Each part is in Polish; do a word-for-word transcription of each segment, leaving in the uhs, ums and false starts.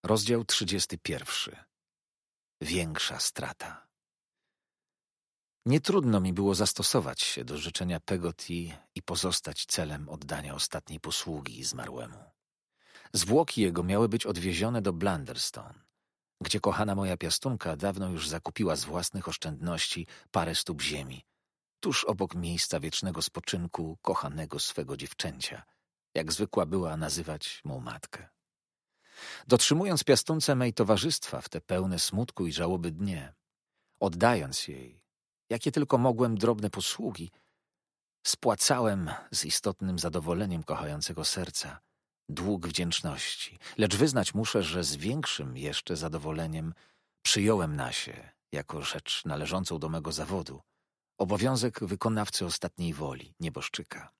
Rozdział trzydziesty pierwszy. Większa strata. Nie trudno mi było zastosować się do życzenia Pegotty i pozostać celem oddania ostatniej posługi zmarłemu. Zwłoki jego miały być odwiezione do Blunderstone, gdzie kochana moja piastunka dawno już zakupiła z własnych oszczędności parę stóp ziemi, tuż obok miejsca wiecznego spoczynku kochanego swego dziewczęcia, jak zwykła była nazywać mą matkę. Dotrzymując piastunce mej towarzystwa w te pełne smutku i żałoby dnie, oddając jej, jakie tylko mogłem, drobne posługi, spłacałem z istotnym zadowoleniem kochającego serca dług wdzięczności, lecz wyznać muszę, że z większym jeszcze zadowoleniem przyjąłem na się, jako rzecz należącą do mego zawodu, obowiązek wykonawcy ostatniej woli, nieboszczyka.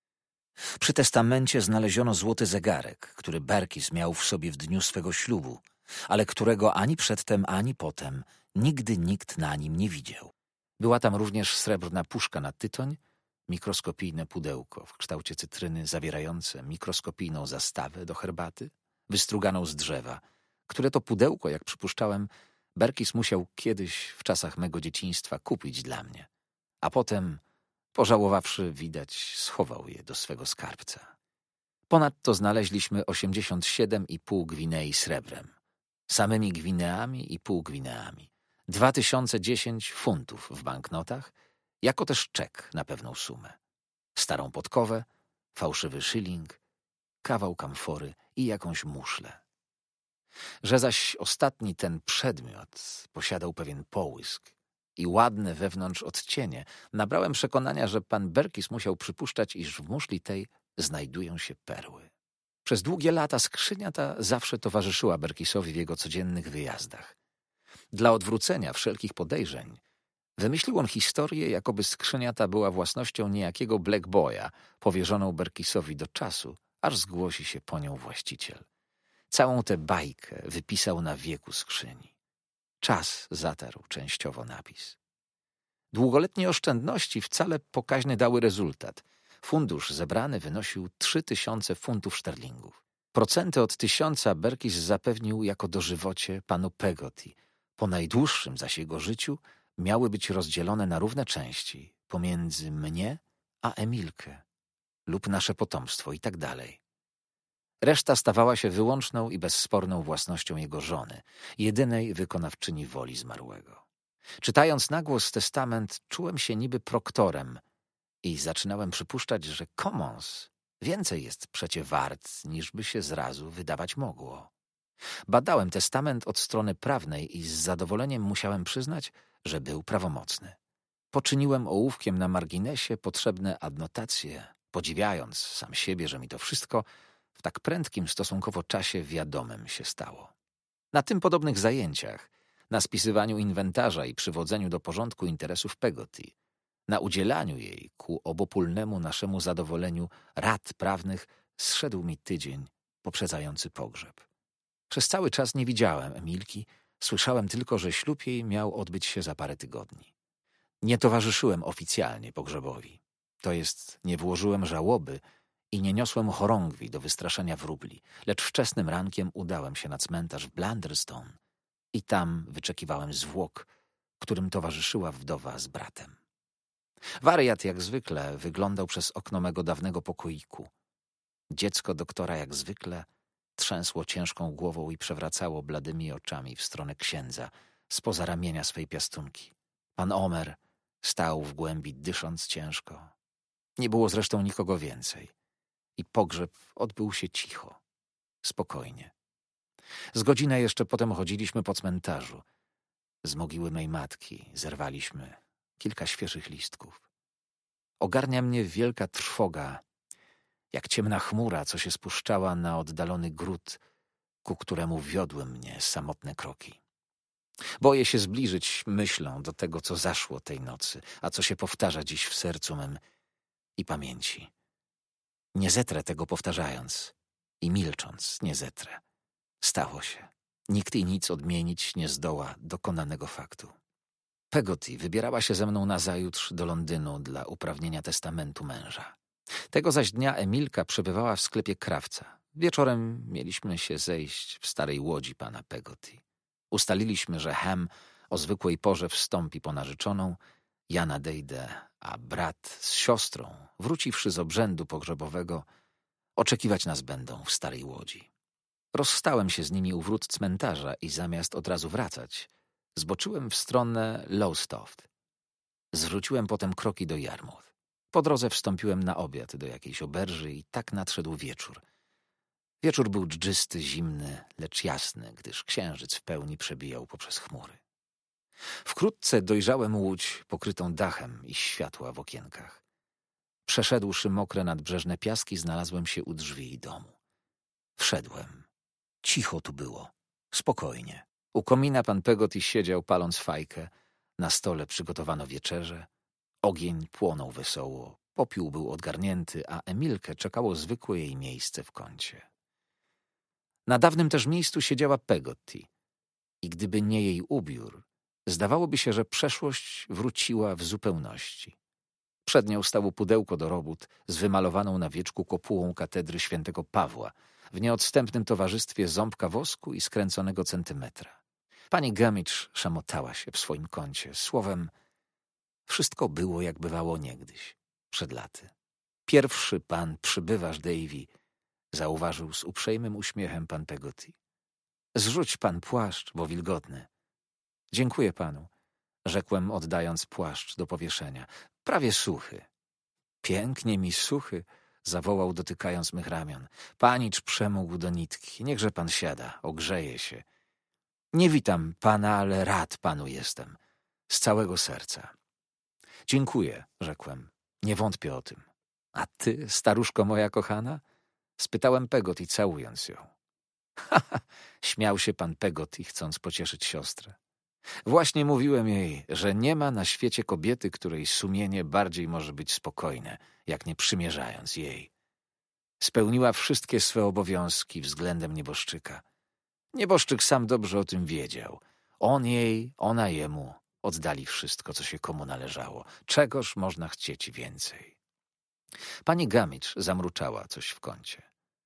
Przy testamencie znaleziono złoty zegarek, który Berkis miał w sobie w dniu swego ślubu, ale którego ani przedtem, ani potem nigdy nikt na nim nie widział. Była tam również srebrna puszka na tytoń, mikroskopijne pudełko w kształcie cytryny zawierające mikroskopijną zastawę do herbaty, wystruganą z drzewa, które to pudełko, jak przypuszczałem, Berkis musiał kiedyś w czasach mego dzieciństwa kupić dla mnie, a potem, pożałowawszy, widać, schował je do swego skarbca. Ponadto znaleźliśmy osiemdziesiąt siedem i pół gwinei srebrem, samymi gwineami i półgwineami, dwa tysiące dziesięć funtów w banknotach, jako też czek na pewną sumę, starą podkowę, fałszywy szyling, kawał kamfory i jakąś muszlę. Że zaś ostatni ten przedmiot posiadał pewien połysk i ładne wewnątrz odcienie, nabrałem przekonania, że pan Berkis musiał przypuszczać, iż w muszli tej znajdują się perły. Przez długie lata skrzynia ta zawsze towarzyszyła Berkisowi w jego codziennych wyjazdach. Dla odwrócenia wszelkich podejrzeń wymyślił on historię, jakoby skrzynia ta była własnością niejakiego Black Boya, powierzoną Berkisowi do czasu, aż zgłosi się po nią właściciel. Całą tę bajkę wypisał na wieku skrzyni. Czas zatarł częściowo napis. Długoletnie oszczędności wcale pokaźny dały rezultat. Fundusz zebrany wynosił trzy tysiące funtów szterlingów. Procenty od tysiąca Berkis zapewnił jako dożywocie panu Pegotty. Po najdłuższym zaś jego życiu miały być rozdzielone na równe części pomiędzy mnie a Emilkę lub nasze potomstwo i tak dalej. Reszta stawała się wyłączną i bezsporną własnością jego żony, jedynej wykonawczyni woli zmarłego. Czytając na głos testament, czułem się niby proktorem i zaczynałem przypuszczać, że commons więcej jest przecie wart, niż by się zrazu wydawać mogło. Badałem testament od strony prawnej i z zadowoleniem musiałem przyznać, że był prawomocny. Poczyniłem ołówkiem na marginesie potrzebne adnotacje, podziwiając sam siebie, że mi to wszystko w tak prędkim stosunkowo czasie wiadomym się stało. Na tym podobnych zajęciach, na spisywaniu inwentarza i przywodzeniu do porządku interesów Pegotty, na udzielaniu jej ku obopólnemu naszemu zadowoleniu rad prawnych zszedł mi tydzień poprzedzający pogrzeb. Przez cały czas nie widziałem Emilki, słyszałem tylko, że ślub jej miał odbyć się za parę tygodni. Nie towarzyszyłem oficjalnie pogrzebowi, to jest nie włożyłem żałoby i nie niosłem chorągwi do wystraszenia wróbli, lecz wczesnym rankiem udałem się na cmentarz w Blunderstone i tam wyczekiwałem zwłok, którym towarzyszyła wdowa z bratem. Wariat jak zwykle wyglądał przez okno mego dawnego pokoiku. Dziecko doktora jak zwykle trzęsło ciężką głową i przewracało bladymi oczami w stronę księdza spoza ramienia swej piastunki. Pan Omer stał w głębi, dysząc ciężko. Nie było zresztą nikogo więcej i pogrzeb odbył się cicho, spokojnie. Z godzinę jeszcze potem chodziliśmy po cmentarzu. Z mogiły mej matki zerwaliśmy kilka świeżych listków. Ogarnia mnie wielka trwoga, jak ciemna chmura, co się spuszczała na oddalony gród, ku któremu wiodły mnie samotne kroki. Boję się zbliżyć myślą do tego, co zaszło tej nocy, a co się powtarza dziś w sercu mym i pamięci. Nie zetrę tego powtarzając i milcząc nie zetrę. Stało się. Nikt i nic odmienić nie zdoła dokonanego faktu. Pegotty wybierała się ze mną nazajutrz do Londynu dla uprawnienia testamentu męża. Tego zaś dnia Emilka przebywała w sklepie krawca, Wieczorem mieliśmy się zejść w starej łodzi pana Peggotty. Ustaliliśmy, że Ham o zwykłej porze wstąpi po narzeczoną, ja nadejdę, a brat z siostrą, wróciwszy z obrzędu pogrzebowego, oczekiwać nas będą w starej łodzi. Rozstałem się z nimi u wrót cmentarza i zamiast od razu wracać, zboczyłem w stronę Lowestoft. Zwróciłem potem kroki do Yarmouth. Po drodze wstąpiłem na obiad do jakiejś oberży i tak nadszedł wieczór. Wieczór był dżdżysty, zimny, lecz jasny, gdyż księżyc w pełni przebijał poprzez chmury. Wkrótce dojrzałem łódź pokrytą dachem i światła w okienkach. Przeszedłszy mokre nadbrzeżne piaski, znalazłem się u drzwi domu. Wszedłem. Cicho tu było. Spokojnie. U komina pan Peggotty siedział, paląc fajkę. Na stole przygotowano wieczerze. Ogień płonął wesoło. Popiół był odgarnięty, a Emilkę czekało zwykłe jej miejsce w kącie. Na dawnym też miejscu siedziała Peggotty. I gdyby nie jej ubiór, zdawałoby się, że przeszłość wróciła w zupełności. Przed nią stało pudełko do robót z wymalowaną na wieczku kopułą katedry świętego Pawła, w nieodstępnym towarzystwie ząbka wosku i skręconego centymetra. Pani Gummidge szamotała się w swoim kącie. Słowem, wszystko było, jak bywało niegdyś, przed laty. Pierwszy pan przybywasz, Davy, zauważył z uprzejmym uśmiechem pan Peggotty. Zrzuć pan płaszcz, bo wilgotny. Dziękuję panu, rzekłem, oddając płaszcz do powieszenia. Prawie suchy. Pięknie mi suchy, zawołał, dotykając mych ramion. Panicz przemógł do nitki. Niechże pan siada, ogrzeje się. Nie witam pana, ale rad panu jestem. Z całego serca. Dziękuję, rzekłem. Nie wątpię o tym. A ty, staruszko moja kochana? Spytałem Peggotty, całując ją. Ha, ha, śmiał się pan Peggotty, chcąc pocieszyć siostrę. Właśnie mówiłem jej, że nie ma na świecie kobiety, której sumienie bardziej może być spokojne, jak nie przymierzając jej. Spełniła wszystkie swe obowiązki względem nieboszczyka. Nieboszczyk sam dobrze o tym wiedział. On jej, ona jemu oddali wszystko, co się komu należało. Czegoż można chcieć więcej? Pani Gummidge zamruczała coś w kącie.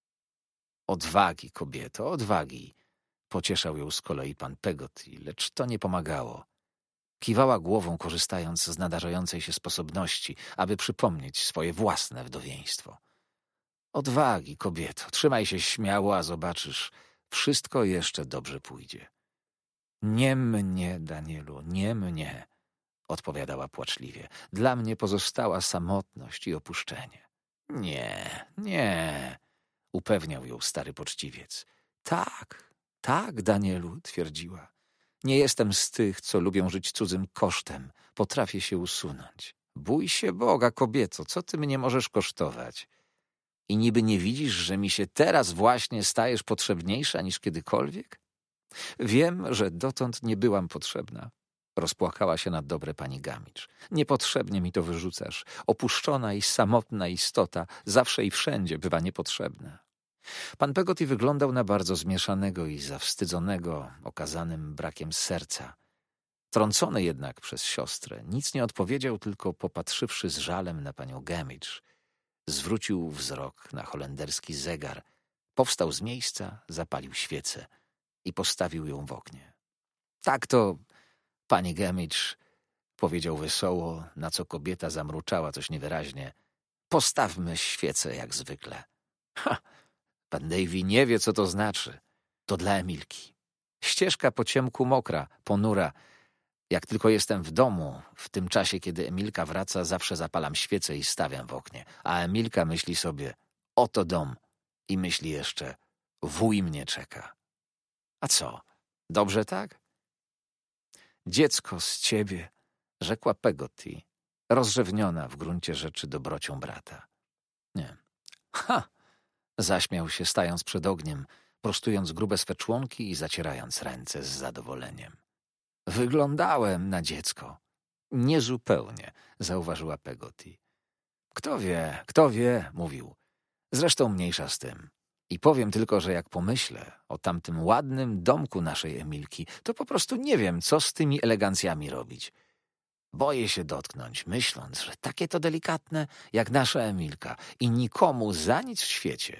Odwagi, kobieto, odwagi! Pocieszał ją z kolei pan Peggotty, lecz to nie pomagało. Kiwała głową, korzystając z nadarzającej się sposobności, aby przypomnieć swoje własne wdowieństwo. Odwagi, kobieto, trzymaj się śmiało, a zobaczysz, wszystko jeszcze dobrze pójdzie. Nie mnie, Danielu, nie mnie, odpowiadała płaczliwie. Dla mnie pozostała samotność i opuszczenie. Nie, nie, upewniał ją stary poczciwiec. Tak, tak, Danielu, twierdziła. Nie jestem z tych, co lubią żyć cudzym kosztem. Potrafię się usunąć. Bój się Boga, kobieto, co ty mnie możesz kosztować? I niby nie widzisz, że mi się teraz właśnie stajesz potrzebniejsza niż kiedykolwiek? Wiem, że dotąd nie byłam potrzebna. Rozpłakała się na dobre pani Gummidge. Niepotrzebnie mi to wyrzucasz. Opuszczona i samotna istota zawsze i wszędzie bywa niepotrzebna. Pan Peggotty wyglądał na bardzo zmieszanego i zawstydzonego okazanym brakiem serca. Trącony jednak przez siostrę, nic nie odpowiedział, tylko popatrzywszy z żalem na panią Gummidge, zwrócił wzrok na holenderski zegar, powstał z miejsca, zapalił świecę i postawił ją w oknie. Tak to, pani Gummidge, powiedział wesoło, na co kobieta zamruczała coś niewyraźnie. Postawmy świecę jak zwykle. Ha! Pan Davy nie wie, co to znaczy. To dla Emilki. Ścieżka po ciemku mokra, ponura. Jak tylko jestem w domu, w tym czasie, kiedy Emilka wraca, zawsze zapalam świecę i stawiam w oknie. A Emilka myśli sobie, oto dom. I myśli jeszcze, wuj mnie czeka. A co, dobrze tak? Dziecko z ciebie, rzekła Peggotty, rozrzewniona w gruncie rzeczy dobrocią brata. Nie. Ha! Zaśmiał się, stając przed ogniem, prostując grube swe członki i zacierając ręce z zadowoleniem. Wyglądałem na dziecko. Niezupełnie, zauważyła Peggotty. Kto wie, kto wie, mówił. Zresztą mniejsza z tym. I powiem tylko, że jak pomyślę o tamtym ładnym domku naszej Emilki, to po prostu nie wiem, co z tymi elegancjami robić. Boję się dotknąć, myśląc, że takie to delikatne jak nasza Emilka i nikomu za nic w świecie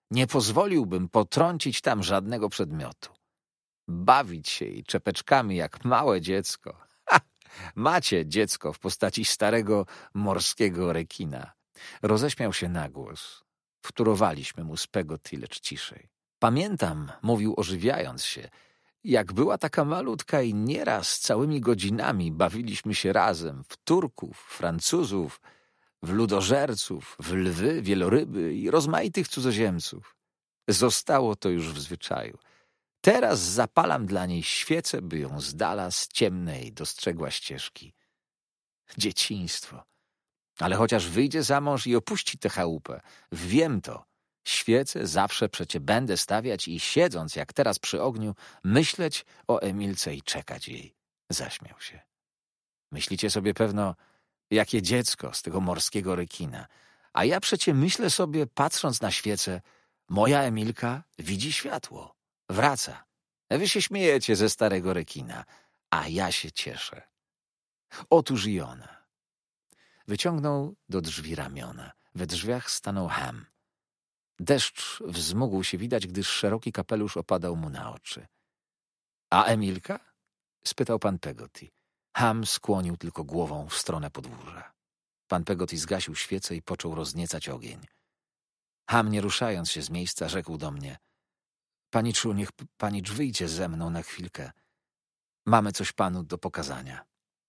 Nie pozwoliłbym potrącić tam żadnego przedmiotu. Bawić się jej czepeczkami jak małe dziecko. Ha! Macie dziecko w postaci starego morskiego rekina. Roześmiał się na głos. Wtórowaliśmy mu z Peggotty, lecz ciszej. Pamiętam, mówił ożywiając się, jak była taka malutka i nieraz całymi godzinami bawiliśmy się razem w Turków, Francuzów, w ludożerców, w lwy, wieloryby i rozmaitych cudzoziemców. Zostało to już w zwyczaju. Teraz zapalam dla niej świecę, by ją z dala z ciemnej dostrzegła ścieżki. Dzieciństwo. Ale chociaż wyjdzie za mąż i opuści tę chałupę, wiem to. Świecę zawsze przecie będę stawiać i siedząc, jak teraz przy ogniu, myśleć o Emilce i czekać jej. Zaśmiał się. Myślicie sobie pewno, jakie dziecko z tego morskiego rekina. A ja przecie myślę sobie, patrząc na świecę, moja Emilka widzi światło. Wraca. Wy się śmiejecie ze starego rekina, a ja się cieszę. Otóż i ona. Wyciągnął do drzwi ramiona. We drzwiach stanął Ham. Deszcz wzmógł się widać, gdyż szeroki kapelusz opadał mu na oczy. — A Emilka? — spytał pan Peggotty. Ham skłonił tylko głową w stronę podwórza. Pan Peggotty zgasił świecę i począł rozniecać ogień. Ham, nie ruszając się z miejsca, rzekł do mnie: — Paniczu, niech panicz wyjdzie ze mną na chwilkę. Mamy coś panu do pokazania.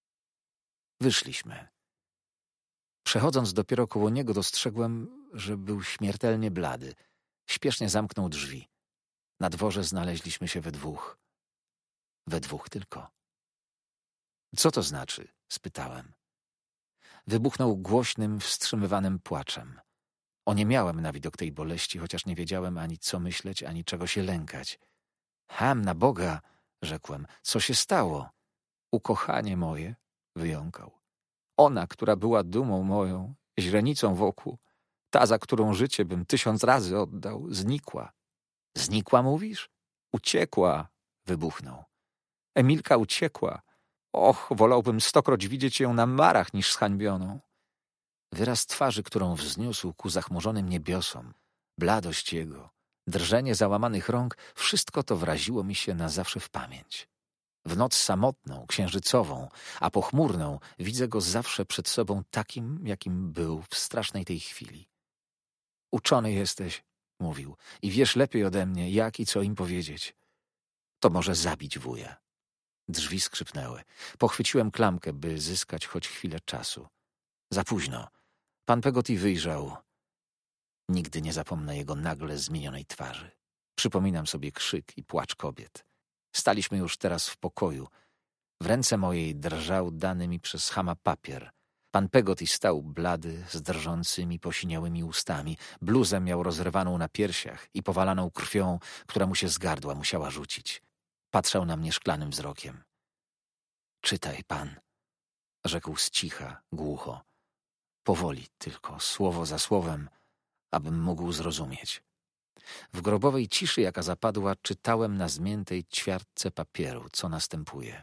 Wyszliśmy. Przechodząc dopiero koło niego, dostrzegłem, że był śmiertelnie blady. Śpiesznie zamknął drzwi. Na dworze znaleźliśmy się we dwóch. We dwóch tylko. — Co to znaczy? — spytałem. Wybuchnął głośnym, wstrzymywanym płaczem. Oniemiałem na widok tej boleści, chociaż nie wiedziałem ani co myśleć, ani czego się lękać. — Ham, na Boga! — rzekłem. — Co się stało? — Ukochanie moje! — wyjąkał. Ona, która była dumą moją, źrenicą wokół, ta, za którą życie bym tysiąc razy oddał, znikła. — Znikła, mówisz? — Uciekła! — wybuchnął. — Emilka uciekła. Och, wolałbym stokroć widzieć ją na marach niż zhańbioną. Wyraz twarzy, którą wzniósł ku zachmurzonym niebiosom, bladość jego, drżenie załamanych rąk, wszystko to wraziło mi się na zawsze w pamięć. W noc samotną, księżycową, a pochmurną widzę go zawsze przed sobą takim, jakim był w strasznej tej chwili. — Uczony jesteś — mówił — i wiesz lepiej ode mnie, jak i co im powiedzieć. To może zabić wuja. Drzwi skrzypnęły. Pochwyciłem klamkę, by zyskać choć chwilę czasu. Za późno. Pan Peggotty wyjrzał. Nigdy nie zapomnę jego nagle zmienionej twarzy. Przypominam sobie krzyk i płacz kobiet. Staliśmy już teraz w pokoju. W ręce mojej drżał dany mi przez Hama papier. Pan Peggotty stał blady, z drżącymi, posiniałymi ustami. Bluzę miał rozerwaną na piersiach i powalaną krwią, która mu się z gardła musiała rzucić. Patrzał na mnie szklanym wzrokiem. — Czytaj, pan — rzekł z cicha, głucho. Powoli tylko, słowo za słowem, abym mógł zrozumieć. W grobowej ciszy, jaka zapadła, czytałem na zmiętej ćwiartce papieru, co następuje.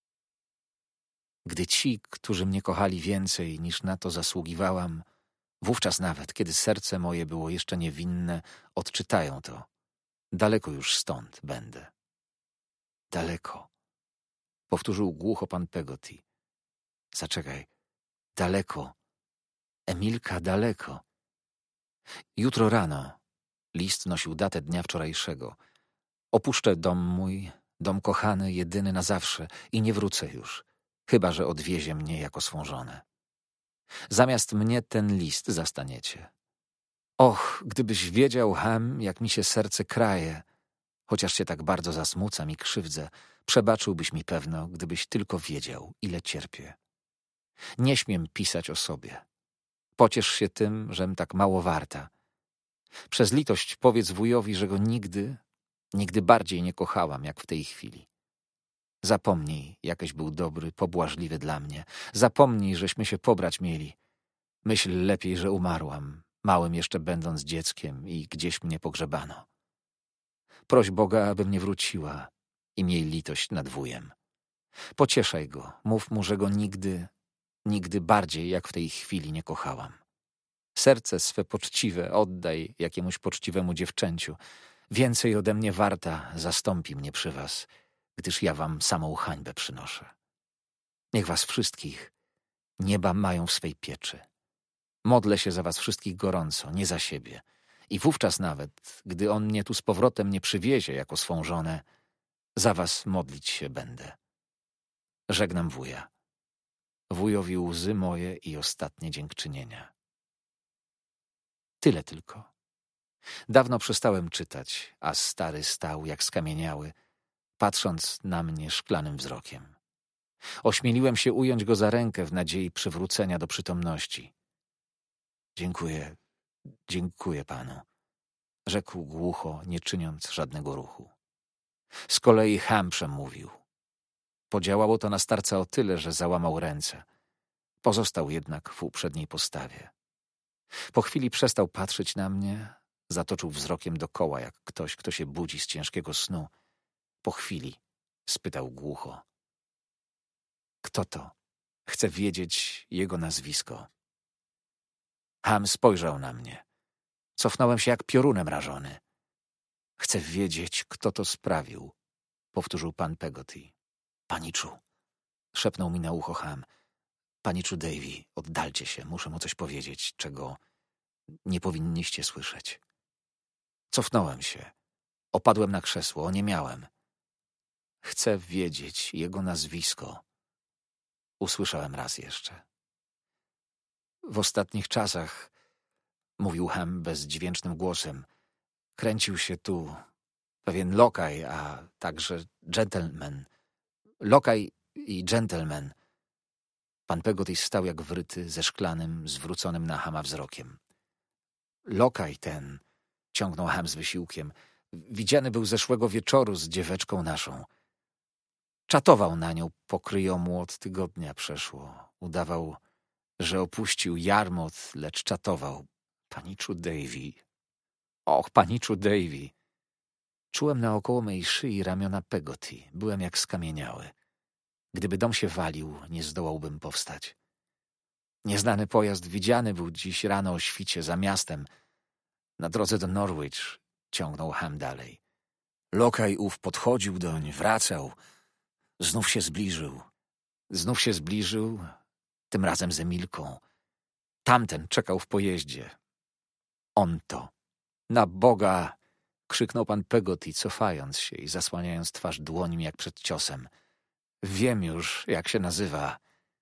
Gdy ci, którzy mnie kochali więcej niż na to zasługiwałam, wówczas nawet, kiedy serce moje było jeszcze niewinne, odczytają to. Daleko już stąd będę. Daleko. Powtórzył głucho pan Peggotty. Zaczekaj. Daleko. Emilka daleko. Jutro rano. List nosił datę dnia wczorajszego. Opuszczę dom mój, dom kochany, jedyny na zawsze i nie wrócę już, chyba że odwiezie mnie jako swą żonę. Zamiast mnie ten list zastaniecie. Och, gdybyś wiedział, Ham, jak mi się serce kraje, chociaż się tak bardzo zasmucam i krzywdzę, przebaczyłbyś mi pewno, gdybyś tylko wiedział, ile cierpię. Nie śmiem pisać o sobie. Pociesz się tym, żem tak mało warta. Przez litość powiedz wujowi, że go nigdy, nigdy bardziej nie kochałam, jak w tej chwili. Zapomnij, jakeś był dobry, pobłażliwy dla mnie. Zapomnij, żeśmy się pobrać mieli. Myśl lepiej, że umarłam, małym jeszcze będąc dzieckiem i gdzieś mnie pogrzebano. Proś Boga, aby mnie wróciła i miej litość nad wujem. Pocieszaj go, mów mu, że go nigdy, nigdy bardziej jak w tej chwili nie kochałam. Serce swe poczciwe oddaj jakiemuś poczciwemu dziewczęciu. Więcej ode mnie warta zastąpi mnie przy was, gdyż ja wam samą hańbę przynoszę. Niech was wszystkich nieba mają w swej pieczy. Modlę się za was wszystkich gorąco, nie za siebie. I wówczas nawet, gdy on mnie tu z powrotem nie przywiezie jako swą żonę, za was modlić się będę. Żegnam wuja. Wujowi łzy moje i ostatnie dziękczynienia. Tyle tylko. Dawno przestałem czytać, a stary stał jak skamieniały, patrząc na mnie szklanym wzrokiem. Ośmieliłem się ująć go za rękę w nadziei przywrócenia do przytomności. Dziękuję, dziękuję panu, rzekł głucho, nie czyniąc żadnego ruchu. Z kolei Ham przemówił. Podziałało to na starca o tyle, że załamał ręce. Pozostał jednak w uprzedniej postawie. Po chwili przestał patrzeć na mnie, zatoczył wzrokiem dokoła, jak ktoś, kto się budzi z ciężkiego snu. Po chwili spytał głucho. Kto to? Chcę wiedzieć jego nazwisko. Ham spojrzał na mnie. Cofnąłem się jak piorunem rażony. Chcę wiedzieć, kto to sprawił, powtórzył pan Peggotty. Paniczu, szepnął mi na ucho Ham. Paniczu Davy, oddalcie się, muszę mu coś powiedzieć, czego nie powinniście słyszeć. Cofnąłem się. Opadłem na krzesło, oniemiałem. Chcę wiedzieć jego nazwisko. Usłyszałem raz jeszcze. W ostatnich czasach, mówił Ham bezdźwięcznym głosem, kręcił się tu pewien lokaj, a także gentleman. Lokaj i gentleman. Pan Peggotty stał jak wryty, ze szklanym, zwróconym na Hama wzrokiem. Lokaj ten, ciągnął Ham z wysiłkiem, widziany był zeszłego wieczoru z dzieweczką naszą. Czatował na nią po kryjomu od tygodnia przeszło. Udawał, że opuścił jarmot, lecz czatował. Paniczu Davy. Och, paniczu Davy. Czułem naokoło mej szyi ramiona Peggotty. Byłem jak skamieniały. Gdyby dom się walił, nie zdołałbym powstać. Nieznany pojazd widziany był dziś rano o świcie za miastem. Na drodze do Norwich, ciągnął Ham dalej. Lokaj ów podchodził doń, wracał. Znów się zbliżył. Znów się zbliżył, tym razem z Emilką. Tamten czekał w pojeździe. On to. Na Boga! Krzyknął pan Peggotty, cofając się i zasłaniając twarz dłońmi jak przed ciosem. Wiem już, jak się nazywa.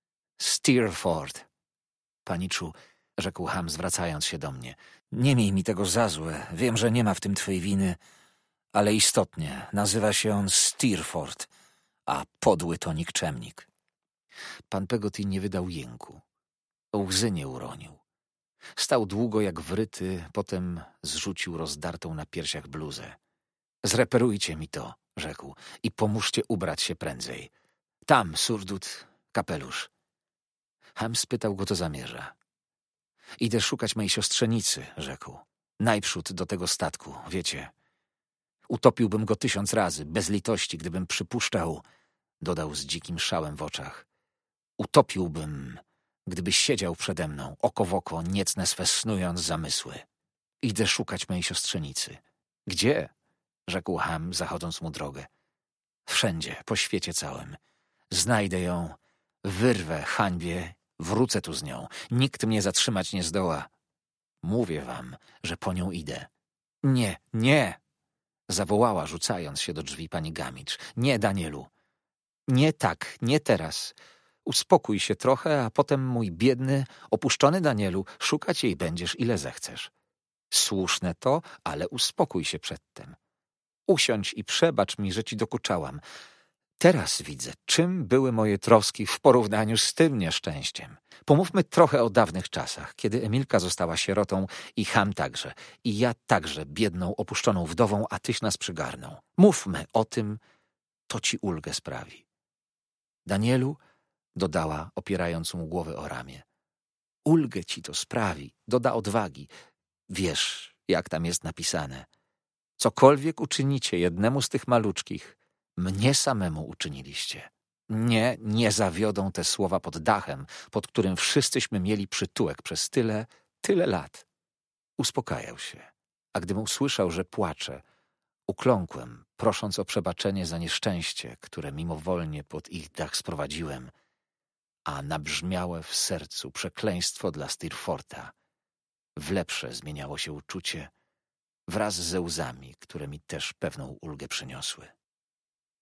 Steerforth. Paniczu, rzekł Ham, zwracając się do mnie. Nie miej mi tego za złe. Wiem, że nie ma w tym twej winy, ale istotnie nazywa się on Steerforth, a podły to nikczemnik. Pan Peggotty nie wydał jęku. Łzy nie uronił. Stał długo jak wryty, potem zrzucił rozdartą na piersiach bluzę. Zreperujcie mi to, rzekł, i pomóżcie ubrać się prędzej. Tam, surdut, kapelusz. Ham spytał go, co zamierza. Idę szukać mej siostrzenicy, rzekł. Najprzód do tego statku, wiecie. Utopiłbym go tysiąc razy, bez litości, gdybym przypuszczał, dodał z dzikim szałem w oczach. Utopiłbym, gdybyś siedział przede mną, oko w oko, niecne swe snując zamysły. Idę szukać mej siostrzenicy. Gdzie? Rzekł Ham, zachodząc mu drogę. Wszędzie, po świecie całym. Znajdę ją, wyrwę hańbie, wrócę tu z nią. Nikt mnie zatrzymać nie zdoła. Mówię wam, że po nią idę. Nie, nie! Zawołała, rzucając się do drzwi pani Gamicz. Nie, Danielu. Nie tak, nie teraz. Uspokój się trochę, a potem, mój biedny, opuszczony Danielu, szukać jej będziesz, ile zechcesz. Słuszne to, ale uspokój się przedtem. Usiądź i przebacz mi, że ci dokuczałam. Teraz widzę, czym były moje troski w porównaniu z tym nieszczęściem. Pomówmy trochę o dawnych czasach, kiedy Emilka została sierotą i Ham także, i ja także biedną, opuszczoną wdową, a tyś nas przygarnął. Mówmy o tym, to ci ulgę sprawi. Danielu, dodała, opierając mu głowę o ramię. Ulgę ci to sprawi, doda odwagi. Wiesz, jak tam jest napisane. Cokolwiek uczynicie jednemu z tych maluczkich, mnie samemu uczyniliście. Nie, nie zawiodą te słowa pod dachem, pod którym wszyscyśmy mieli przytułek przez tyle, Tyle lat. Uspokajał się, a gdym usłyszał, że płaczę, ukląkłem, prosząc o przebaczenie za nieszczęście, które mimowolnie pod ich dach sprowadziłem, a nabrzmiałe w sercu przekleństwo dla Stirforta w lepsze zmieniało się uczucie wraz ze łzami, które mi też pewną ulgę przyniosły.